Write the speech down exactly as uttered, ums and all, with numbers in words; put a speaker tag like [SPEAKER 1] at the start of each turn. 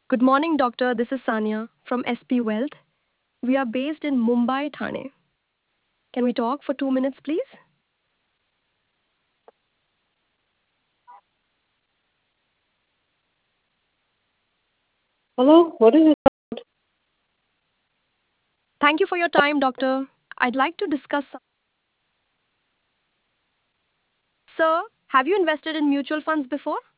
[SPEAKER 1] Good morning, doctor. This is Sanya from S P Wealth. We are based in Mumbai, Thane. Can we talk for two minutes, please?
[SPEAKER 2] Hello, what is it?
[SPEAKER 1] Thank you for your time, doctor. I'd like to discuss. some- Sir, have you invested in mutual funds before?